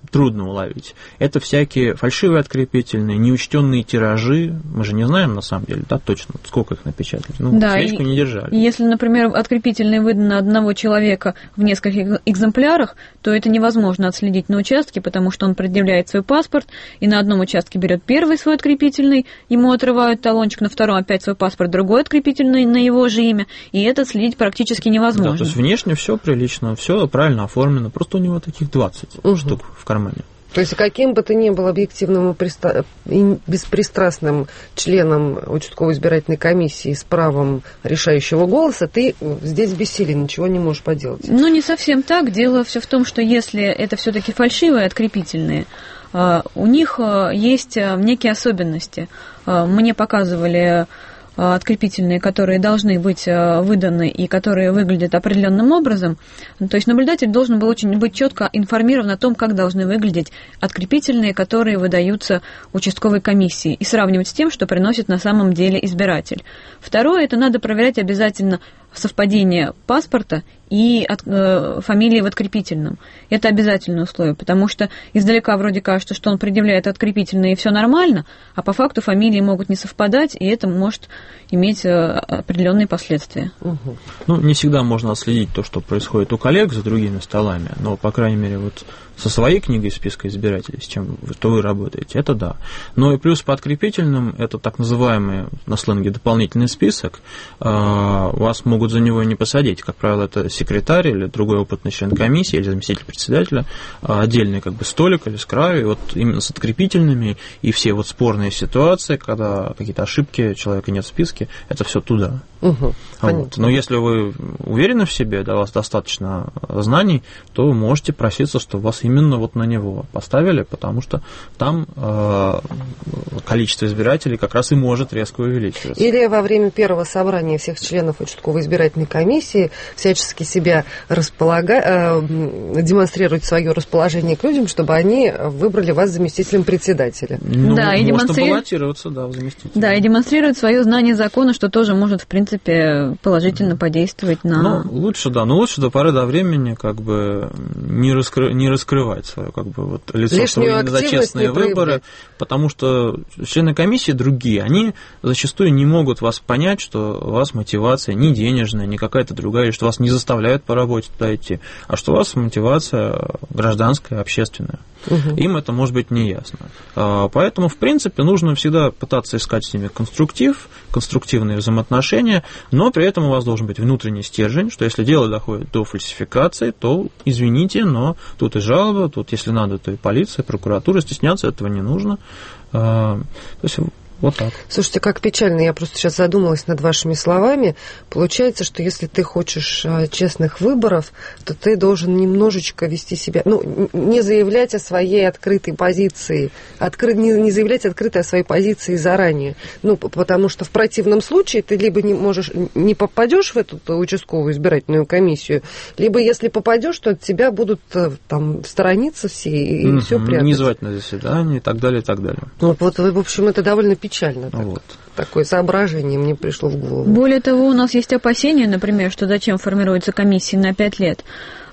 трудно уловить. Это всякие фальшивые открепительные, неучтенные тиражи. Мы же не знаем, на самом деле, да, точно, сколько их напечатали. Ну, да, свечку не держали. Если, например, открепительные выданы на одного человека в нескольких экземплярах, то это невозможно отследить на участке, потому что он предъявляет свой паспорт, и на одном участке берет первый свой открепительный, ему отрывают талончик, на втором опять свой паспорт, другой открепительный на его же имя, и это отследить практически невозможно. Да, то есть внешне все прилично, все правильно оформлено, просто у него таких 20 штук в кармане. То есть каким бы ты ни был объективным и беспристрастным членом участковой избирательной комиссии с правом решающего голоса, ты здесь бессилен, ничего не можешь поделать. Ну, не совсем так. Дело все в том, что если это все-таки фальшивые открепительные, у них есть некие особенности. Мне показывали открепительные, которые должны быть выданы и которые выглядят определенным образом. То есть наблюдатель должен был очень быть четко информирован о том, как должны выглядеть открепительные, которые выдаются участковой комиссии, и сравнивать с тем, что приносит на самом деле избиратель. Второе, это надо проверять обязательно совпадение паспорта и фамилии в открепительном. Это обязательное условие, потому что издалека вроде кажется, что он предъявляет открепительное и все нормально, а по факту фамилии могут не совпадать, и это может иметь определенные последствия. Угу. Ну, не всегда можно отследить то, что происходит у коллег за другими столами, но, по крайней мере, вот со своей книгой списка избирателей, с чем вы работаете, это да. Но и плюс по открепительным, это так называемый на сленге дополнительный список, вас могут за него не посадить. Как правило, это секретарь или другой опытный член комиссии или заместитель председателя, отдельный как бы столик или с краю, и вот именно с открепительными, и все вот спорные ситуации, когда какие-то ошибки, человека нет в списке, это все туда. Угу, вот. Но если вы уверены в себе, да, у вас достаточно знаний, то вы можете проситься, что вас именно вот на него поставили, потому что там количество избирателей как раз и может резко увеличиваться. Или во время первого собрания всех членов участковой избирательной комиссии всячески себя демонстрировать свое расположение к людям, чтобы они выбрали вас заместителем председателя. Ну, да, и можно баллотироваться, да, в заместителя. Да, и демонстрировать свое знание закона, что тоже может, в принципе, положительно подействовать на... Ну, лучше до поры до времени как бы не раскрывать свое как бы вот лицо за честные выборы, потому что члены комиссии другие, они зачастую не могут вас понять, что у вас мотивация не денежная, не какая-то другая, что вас не заставляют по работе туда идти, а что у вас мотивация гражданская, общественная. Угу. Им это может быть не ясно. Поэтому, в принципе, нужно всегда пытаться искать с ними конструктивные взаимоотношения, но при этом у вас должен быть внутренний стержень, что если дело доходит до фальсификации, то, извините, но тут и жалоба, тут, если надо, то и полиция, прокуратура, стесняться этого не нужно. То есть вот так. Слушайте, как печально, я просто сейчас задумалась над вашими словами. Получается, что если ты хочешь честных выборов, то ты должен немножечко вести себя, не заявлять о своей открытой позиции, не заявлять открыто о своей позиции заранее. Потому что в противном случае ты либо не попадешь в эту участковую избирательную комиссию, либо если попадешь, то от тебя будут там сторониться все и все прятать. Не звать на заседание и так далее, и так далее. Вот, в общем, это довольно печально. Вот. Такое соображение мне пришло в голову. Более того, у нас есть опасения, например, что зачем формируется комиссия на 5 лет.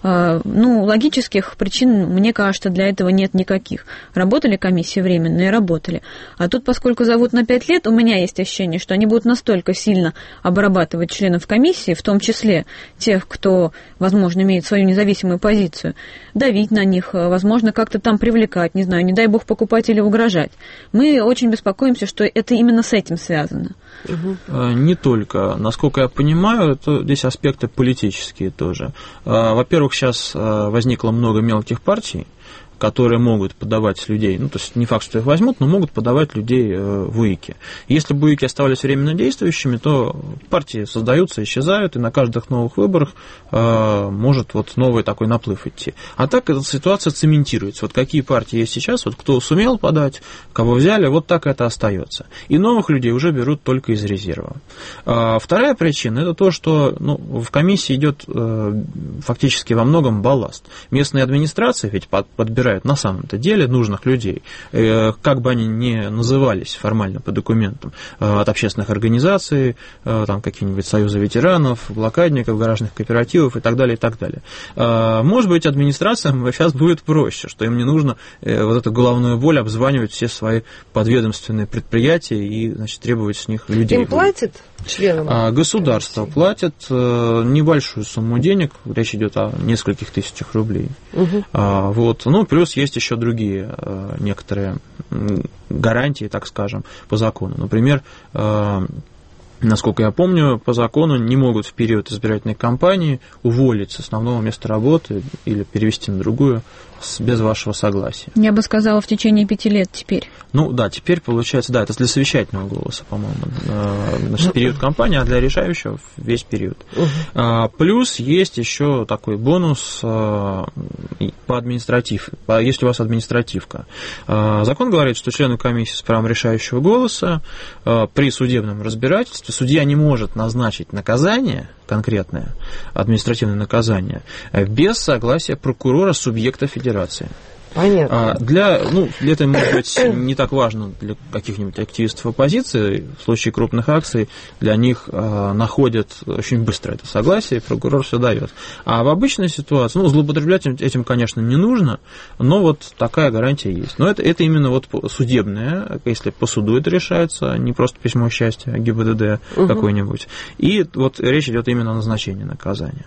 Логических причин, мне кажется, для этого нет никаких. Работали комиссии временные, работали. А тут, поскольку зовут на 5 лет, у меня есть ощущение, что они будут настолько сильно обрабатывать членов комиссии, в том числе тех, кто, возможно, имеет свою независимую позицию, давить на них, возможно, как-то там привлекать, не знаю, не дай бог покупать или угрожать. Мы очень беспокоимся, что это именно с этим связано. Не только. Насколько я понимаю, это здесь аспекты политические тоже. Во-первых, сейчас возникло много мелких партий, которые могут подавать людей, то есть не факт, что их возьмут, но могут подавать людей в УИКи. Если бы УИКи оставались временно действующими, то партии создаются, исчезают, и на каждых новых выборах может вот новый такой наплыв идти. А так эта ситуация цементируется. Вот какие партии есть сейчас, вот кто сумел подать, кого взяли, вот так это остается. И новых людей уже берут только из резерва. Вторая причина – это то, что в комиссии идет фактически во многом балласт. Местные администрации ведь подбирают избирают на самом-то деле нужных людей, как бы они ни назывались формально по документам, от общественных организаций, там какие-нибудь союзы ветеранов, блокадников, гаражных кооперативов и так далее, и так далее. Может быть, администрациям сейчас будет проще, что им не нужно вот эту головную боль обзванивать все свои подведомственные предприятия и, значит, требовать с них людей. Им платят членам? Государство платит небольшую сумму денег, речь идет о нескольких тысячах рублей. Вот. Ну, плюс есть еще другие некоторые гарантии, так скажем, по закону. Например, насколько я помню, по закону не могут в период избирательной кампании уволить с основного места работы или перевести на другую без вашего согласия. Я бы сказала, в течение 5 лет теперь. Ну да, теперь получается, да, это для совещательного голоса, по-моему, значит, период кампании, а для решающего весь период. Плюс есть еще такой бонус по административке, если у вас административка. Закон говорит, что члены комиссии с правом решающего голоса при судебном разбирательстве судья не может назначить наказание конкретное, административное наказание, без согласия прокурора субъекта федерации. Понятно. Это может быть не так важно для каких-нибудь активистов оппозиции. В случае крупных акций для них находят очень быстро это согласие, и прокурор все дает. А в обычной ситуации, злоупотреблять этим, конечно, не нужно, но вот такая гарантия есть. Но это именно вот судебное, если по суду это решается, не просто письмо счастья, а ГИБДД какой-нибудь. И вот речь идет именно о назначении наказания.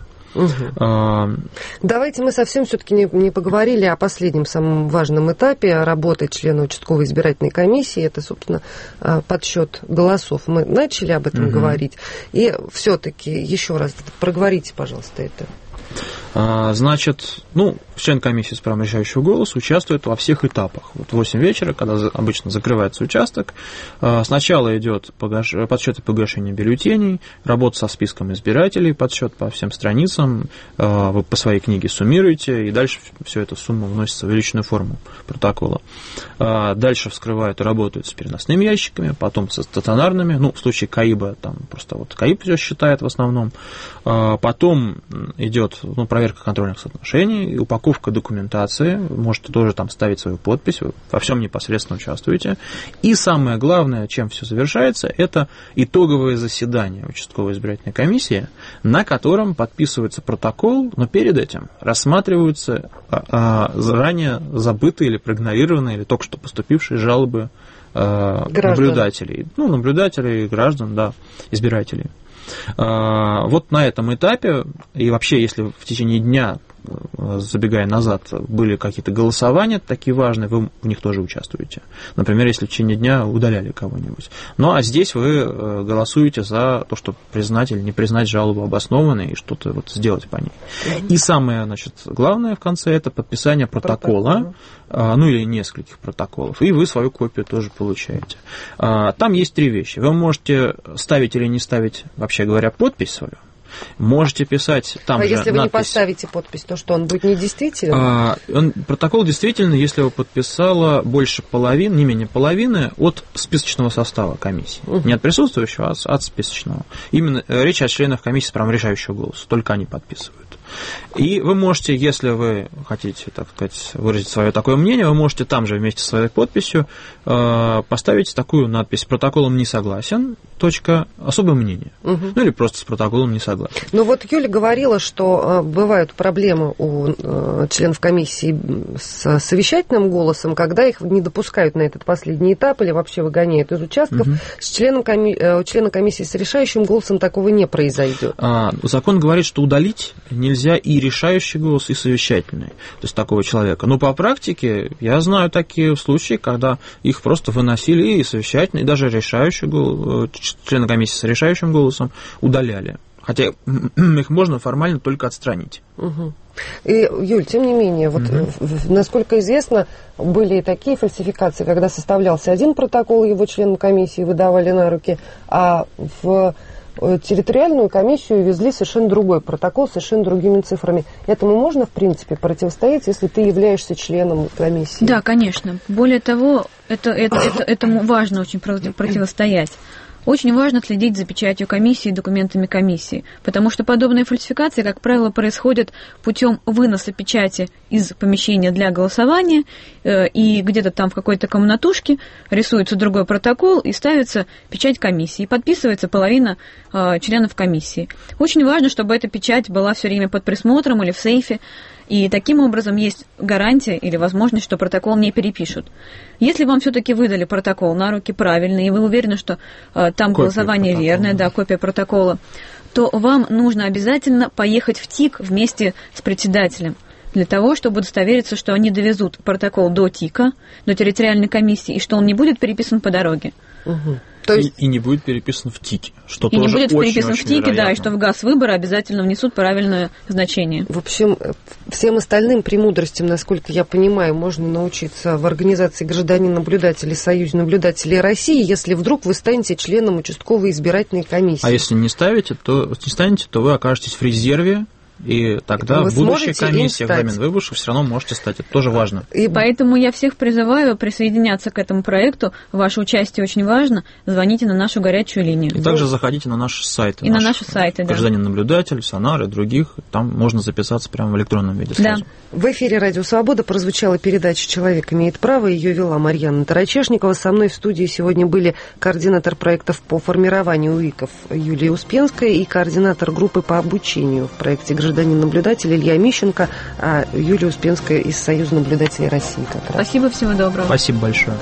Давайте мы совсем все-таки не поговорили о последнем самом важном этапе работы члена участковой избирательной комиссии. Это, собственно, подсчет голосов. Мы начали об этом говорить. И все-таки еще раз проговорите, пожалуйста, это. Значит, член комиссии с правом решающего голоса участвует во всех этапах. Вот в 8 вечера, когда обычно закрывается участок, сначала идет подсчет и погашение бюллетеней, работа со списком избирателей, подсчет по всем страницам, вы по своей книге суммируете, и дальше все это сумма вносится в величинную форму протокола. Дальше вскрывают и работают с переносными ящиками, потом со стационарными, в случае КАИБа, там просто вот КАИБ все считает в основном. Потом идет проверка контрольных соотношений, упаковка документации, можете тоже там ставить свою подпись, вы во всем непосредственно участвуете. И самое главное, чем все завершается, это итоговое заседание участковой избирательной комиссии, на котором подписывается протокол, но перед этим рассматриваются заранее забытые или проигнорированные, или только что поступившие жалобы наблюдателей. Наблюдателей, граждан, да, избирателей. Вот на этом этапе, и вообще, если в течение дня, забегая назад, были какие-то голосования такие важные, вы в них тоже участвуете. Например, если в течение дня удаляли кого-нибудь. А здесь вы голосуете за то, чтобы признать или не признать жалобу обоснованной и что-то вот сделать по ней. И самое, главное в конце – это подписание протокола, или нескольких протоколов, и вы свою копию тоже получаете. Там есть 3 вещи. Вы можете ставить или не ставить, вообще говоря, подпись свою. Можете писать там же если вы надпись. Не поставите подпись, то что, он будет недействителен? Протокол действительно, если его подписало больше половины, не менее половины от списочного состава комиссии. Не от присутствующего, а от списочного. Именно речь о членах комиссии с правом решающего голоса. Только они подписывают. И вы можете, если вы хотите, так сказать, выразить свое такое мнение, вы можете там же вместе со своей подписью поставить такую надпись: протоколом не согласен, точка, особое мнение. Или просто с протоколом не согласен. Вот Юля говорила, что бывают проблемы у членов комиссии с совещательным голосом, когда их не допускают на этот последний этап или вообще выгоняют из участков. С членом члена комиссии с решающим голосом такого не произойдет. Закон говорит, что удалить нельзя и решающий голос, и совещательный, то есть такого человека. Но по практике я знаю такие случаи, когда их просто выносили, и совещательный, и даже решающий голос, члены комиссии с решающим голосом удаляли. Хотя их можно формально только отстранить. И, Юль, тем не менее, насколько известно, были и такие фальсификации, когда составлялся один протокол, его членам комиссии выдавали на руки, а в территориальную комиссию везли совершенно другой протокол, совершенно другими цифрами. Этому можно, в принципе, противостоять, если ты являешься членом комиссии? Да, конечно. Более того, этому важно очень противостоять. Очень важно следить за печатью комиссии и документами комиссии, потому что подобные фальсификации, как правило, происходят путем выноса печати из помещения для голосования, и где-то там в какой-то комнатушке рисуется другой протокол и ставится печать комиссии, и подписывается половина членов комиссии. Очень важно, чтобы эта печать была все время под присмотром или в сейфе, и таким образом есть гарантия или возможность, что протокол не перепишут. Если вам все-таки выдали протокол на руки правильный, и вы уверены, что там голосование верное, да, копия протокола, то вам нужно обязательно поехать в ТИК вместе с председателем для того, чтобы удостовериться, что они довезут протокол до ТИКа, до территориальной комиссии, и что он не будет переписан по дороге. Угу. То есть... и не будет переписан в ТИКе, что и тоже не будет очень, переписан очень в ТИКе, вероятно. да, и что в ГАС выборы обязательно внесут правильное значение. В общем, всем остальным премудростям, насколько я понимаю, можно научиться в организации гражданин-наблюдателей, Союзе наблюдателей России, если вдруг вы станете членом участковой избирательной комиссии. А если не станете, то вы окажетесь в резерве, и тогда вы в будущей комиссии, взамен выборов, все равно можете стать. Это тоже важно. И поэтому я всех призываю присоединяться к этому проекту. Ваше участие очень важно. Звоните на нашу горячую линию. И также заходите на наши сайты. И на наши сайты, да. Гражданин-наблюдатель, Сонар и других. Там можно записаться прямо в электронном виде сразу. Да. В эфире «Радио Свобода» прозвучала передача «Человек имеет право». Ее вела Марьяна Тарачешникова. Со мной в студии сегодня были координатор проектов по формированию УИКов Юлия Успенская и координатор группы по обучению в проекте «Гражданин-наблюдатель» Илья Мищенко, а Юлия Успенская из Союза наблюдателей России. Как раз. Спасибо, всего доброго. Спасибо большое.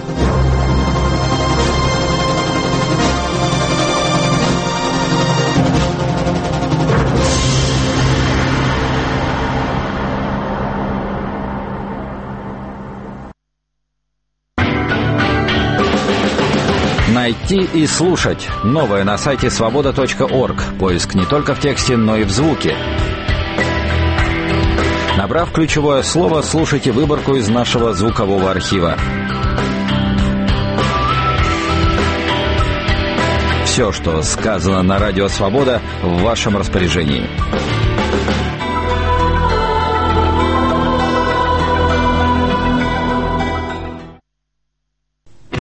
Найти и слушать. Новое на сайте свобода.орг. Поиск не только в тексте, но и в звуке. Набрав ключевое слово, слушайте выборку из нашего звукового архива. Все, что сказано на Радио Свобода, в вашем распоряжении.